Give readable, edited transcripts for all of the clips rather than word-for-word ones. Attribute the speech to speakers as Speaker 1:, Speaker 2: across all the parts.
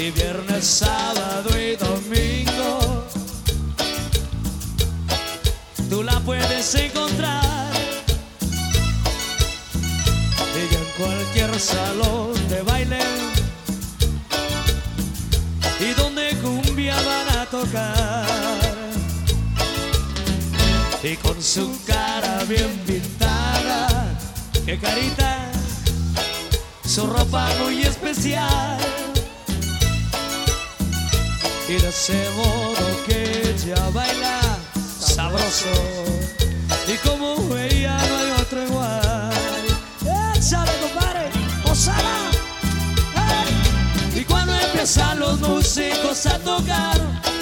Speaker 1: y viernes, sábado y domingo. Tú la puedes encontrar ella en cualquier salón de baile y donde cumbia van a tocar. Y con su cara bien pintada, qué carita, su ropa muy especial. Y de ese modo que ella baila sabroso, y como ella no hay otro igual. ¡Échale, compadre! ¡Osala! ¡Hey! Y cuando empiezan los músicos a tocar,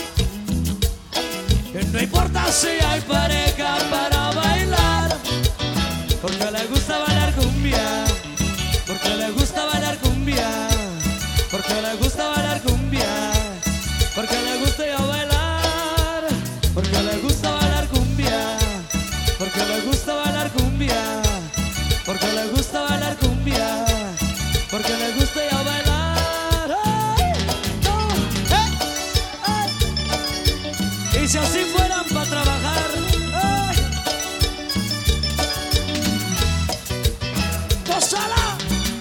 Speaker 1: que no importa si hay pareja para bailar, porque le gusta bailar cumbia, porque le gusta bailar cumbia, porque le gusta bailar cumbia, porque le gusta ya bailar, porque le gusta bailar cumbia, porque le gusta bailar cumbia, porque le gusta bailar cumbia, porque le gusta ya bailar. Y si así fueran para trabajar, ¡gózala!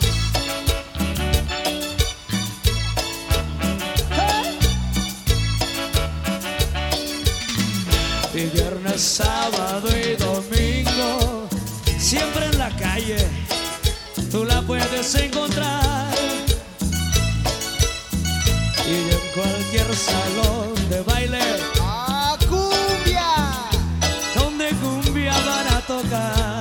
Speaker 1: Y viernes, sábado y domingo, siempre en la calle tú la puedes encontrar. Y en cualquier salón de baile, donde cumbia van a tocar.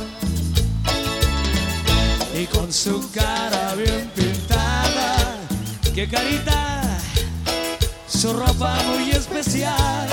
Speaker 1: Y con su cara bien pintada, qué carita, su ropa muy especial.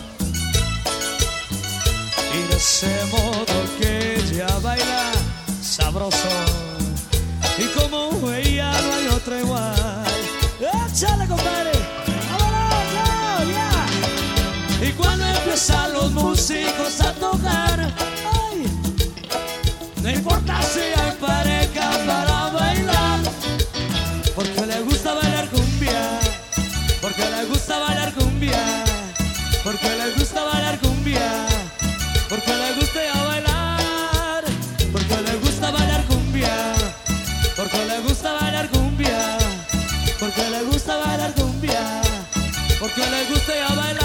Speaker 1: Y de ese modo que ella baila sabroso, y como ella no hay otra igual. ¡Échale, compadre! ¡Vámonos! ¡Ya! Y cuando empiezan los músicos a tocar, ¡ay! No importa si hay pareja para bailar, porque le gusta bailar cumbia, porque le gusta bailar cumbia, porque le gusta bailar cumbia, porque le gusta ya bailar, porque le gusta bailar cumbia, porque le gusta bailar cumbia, porque le gusta bailar cumbia, porque le gusta ya bailar.